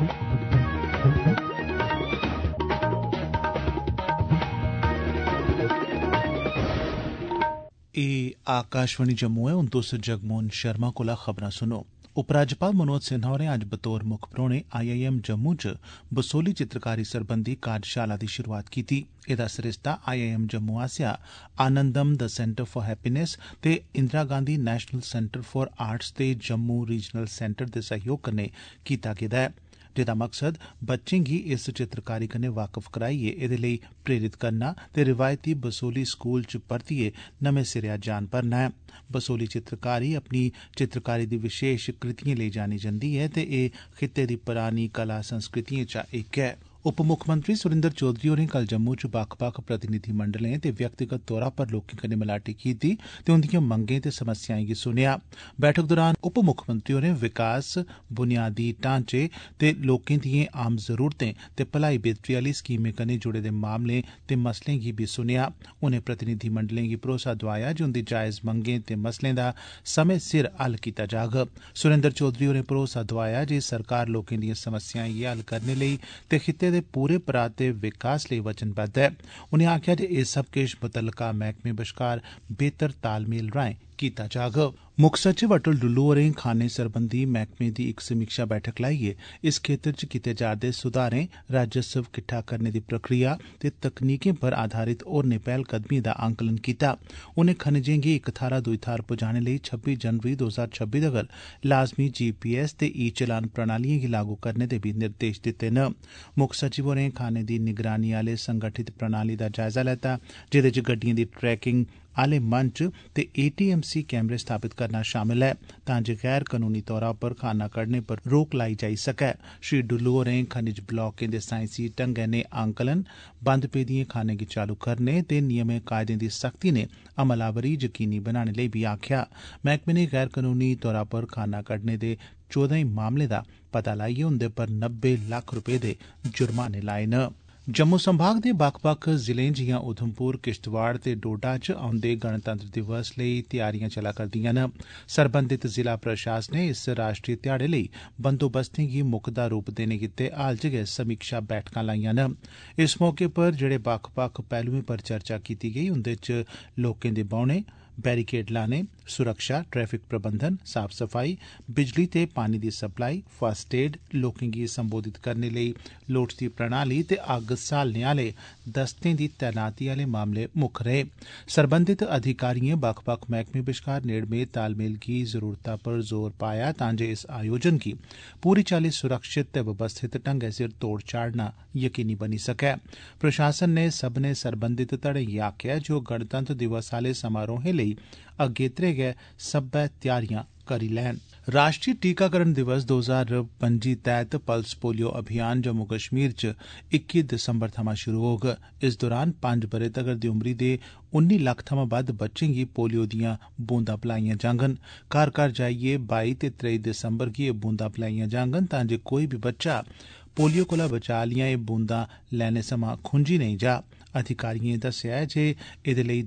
आकाशवाणी जम्मू है। हुण तुस जगमोहन शर्मा कोला खबरां सुनो। उपराज्यपाल मनोज सिन्हा होरें अज्ज बतौर मुक्ख परौहने IIM जम्मू च बसोहली चित्रकारी सरबंधी कार्यशाला दी शुरूआत कीती। एदा सरिस्ता IIM जम्मू आसेआ Anandam the centre for happiness ते Indira Gandhi national centre for arts ते जम्मू रीजनल सेंटर दे सहयोग कन्नै कीता गेदा ऐ, जेदा मकसद बच्चें गी इस चित्रकारी कन्नै वाकफ कराइयै एदे लेई प्रेरित करना ते रिवायती बसोहली स्कूल च परतियै नमें सिरेआ जान भरना ऐ। बसोहली चित्रकारी अपनी चित्रकारी दी विशेष कृतियें लेई जानी जंदी ऐ ते एह् खित्ते दी परानी कला संस्कृतियें चा इक ऐ। उप मुक्खमंत्री सुरिंदर चौधरी होरें कल जम्मू च बक्ख-बक्ख प्रतिनिधिमंडलें ते व्यक्तिगत तौरा पर लोकें कन्नै मलाटी कीती ते उंदिएं मंगें ते समस्याएं गी सुनेआ। बैठक दौरान उप मुक्खमंत्री होरें विकास, बुनियादी ढांचे ते लोकें दिएं आम जरूरतें ते भलाई बेहतरी आली स्कीमें कन्नै जुड़े दे मामलें ते मसलें गी बी सुनेआ। उनें प्रतिनिधिमंडलें गी भरोसा दोआया जे उंदी जायज मंगें ते मसलें दा समें सिर हल कीता जाग। सुरिंदर चौधरी होरें भरोसा दोआया जे सरकार लोकें दिएं समस्याएं गी हल करने लेई ते खित्ते दे पूरे पराते विकास लेई वचनबद्ध ऐ। उनें आखेआ जे एह् सब किश मुतलका मैह्कमें बश्कार बेहतर तालमेल राएं कीता जाग। मुक्ख सचिव अटल डुल्लू होरें खाने सरबंधी मैह्कमें दी इक समीक्षा बैठक लाइयै इस खेतर च कीते जा'रदे सुधारें, राजस्व किट्ठा करने दी प्रक्रिया ते तकनीकें पर आधारित होरनें पैह्लकदमिएं दा आंकलन कीता। उनें खनिजें गी इक थाह्रा दुई थाह्र पुजाने लेई 26 जनवरी 2026 तगर लाजमी GPS ते ई-चलान प्रणालिएं गी लागू करने दे बी निर्देश दित्ते न। मुक्ख सचिव होरें खाने दी निगरानी आह्ले संगठित प्रणाली दा जायजा लैता, जेह्दे च गड्डिएं दी ट्रैकिंग आह्ले मंच ते ATMC कैमरे स्थापित करना शामल ऐ, तां जे गैर कनूनी तौरा पर खाना कड्ढने पर रोक लाई जाई सकै। श्री डुल्लू होरें खनिज ब्लाकें दे साईंसी ढंगै नै आंकलन, बंद पेदिएं खानें गी चालू करने ते नियमें कायदें दी सख्ती नै अमलावरी यकीनी बनाने लेई बी आखेआ। मैह्कमे नै गैर कनूनी तौरा पर खाना कड्ढने दे 14 मामलें दा पता लाइयै उंदे पर 90 लक्ख रपे दे जुर्माने लाए न। जम्मू संभाग दे बक्ख-बक्ख जिलें जियां उधमपुर, किश्तवाड़ ते डोडा च औंदे गणतंत्र दिवस लेई तैयारियां चला करदियां न। सरबंधित जिला प्रशासनें इस राष्ट्रीय ध्याड़े लेई बंदोबस्तें गी मुकदा रूप देने गित्ते हाल च गै समीक्षा बैठकां लाइयां न। इस मौके पर जेहड़े बक्ख-बक्ख पैह्लुएं पर चर्चा कीती गेई उंदे च लोकें दे बौह्ने, बैरीकेड लाने, सुरक्षा, ट्रैफिक प्रबंधन, साफ सफाई, बिजली ते पानी दी सप्लाई, फर्स्ट एड, लोकें गी संबोधित करने लेई लोड़चदी प्रणाली ते अग्ग स्हालने आह्ले दस्तें दी तैनाती आह्ले मामले मुक्ख रेह्। सरबंधित अधिकारिएं बक्ख-बक्ख मैह्कमें बश्कार नेड़मे तालमेल गी जरूरता पर जोर पाया तां जे इस आयोजन गी पूरी चाल्ली सुरक्षित ते व्यवस्थित ढंगै सिर तोड़ चाढ़ना यकीनी बनी सकै। प्रशासन नै सब्भनें सरबंधित धड़ें गी आखेआ जे ओह् गणतंत्र दिवस आह्ले समारोहें लेई अगेत्रे गै सब्बै त्यारियां करी लैन। राष्ट्रीय टीकाकरण दिवस 2025 तैह्त पल्स पोलियो अभियान जम्मू कश्मीर च 21 दिसंबर थमां शुरू होग। इस दौरान 5 ब'रे तगर दी उमरी दे 19 लक्ख थमां बद्द बच्चें गी पोलियो दियां बूंदां पलाइयां जाङन। घर घर जाइयै 22 ते 23 दिसंबर गी एह् बूंदां पलाइयां जाङन तां जे कोई बी बच्चा पोलियो कोला बचाऽ आह्लियां एह् बूंदां लैने समां खुंजी नेईं जा। अधिकारिएं दस्सेआ ऐ जे एह्दे लेई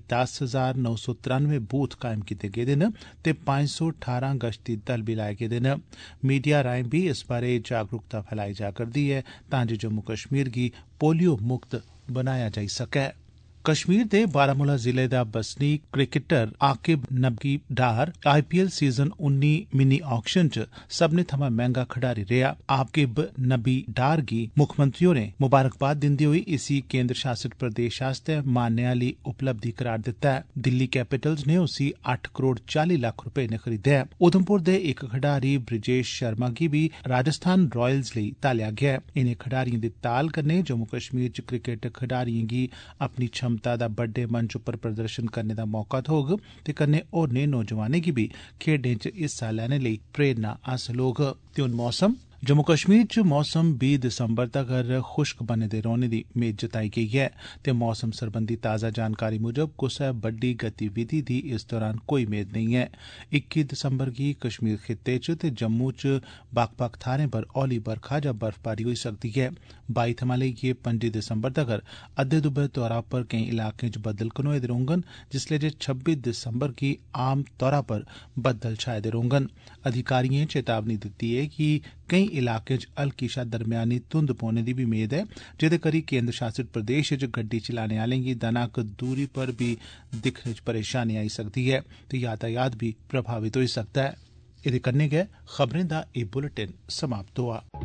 10,993 बूथ कायम कीते गेदे न ते 518 गश्ती दल बी लाए गेदे न। मीडिया राएं बी इस बारै जागरूकता फैलाई जा करदी ऐ तां जे जम्मू कश्मीर गी पोलियो मुक्त बनाया जाई सकै। कश्मीर दे बारामूला जिले दा बसनीक cricketer Aaqib Nabi Dar IPL season 19 mini auction च सब्भनें थमां मैंह्गा खडारी रेहा। आकिब नबी डार गी मुक्खमंत्री होरें मुबारकबाद दिंदे होई इसी केंद्र शासित प्रदेश आस्तै मान्नै आह्ली उपलब्धि करार दित्ता ऐ। दिल्ली कैपिटल्स ने उसी 8 करोड़ 40 लक्ख रपे ने खरीदेआ ऐ। उधमपुर दे इक खडारी ब्रिजेश शर्मा गी बी राजस्थान रॉयल्स लेई तालेआ गेआ ऐ। इनें खडारिएं दी ताल कन्नै जम्मू कश्मीर च क्रिकेट खडारिएं गी अपनी दा बड्डे मंच उप्पर प्रदर्शन करने दा मौका थ्होग ते कन्नै होरनें नौजवानें गी बी खेड्डें च हिस्सा लैने लेई प्रेरणा हासल होग। ते हुन मौसम। जम्मू कश्मीर च मौसम 20 दिसंबर तगर खुश्क बने दे रौह्ने दी मेद जताई गेई ऐ ते मौसम सरबंधी ताज़ा जानकारी मुजब कुसै बड्डी गतिविधि दी इस दौरान कोई मेद नेईं ऐ। 21 दिसंबर गी कश्मीर खित्ते च ते जम्मू च बक्ख-बक्ख थाह्रें पर हौली बरखा जां बर्फबारी होई सकदी ऐ। 22 थमां लेइयै 25 दिसंबर तगर अद्धे दुब्बे तौरा पर केईं इलाकें च बद्दल घनोए दे रौह्ङन, जिसलै जे 26 दिसंबर गी आम तौरा पर बद्दल छाए दे रौह्ङन। अधिकारिएं चेतावनी दित्ती ऐ कि केईं इलाकें च हल्की शा दरम्यानी धुंध पौने दी बी मेद ऐ, जेदे करी केन्द्र शासित प्रदेश च गड्डी चलाने आलें गी दना क दूरी पर बी दिक्खने च परेशानी आई सकदी ऐ ते यातायात बी प्रभावित होई सकदा ऐ। एदे कन्नै गै खबरें दा एह बुलेटिन समाप्त होआ।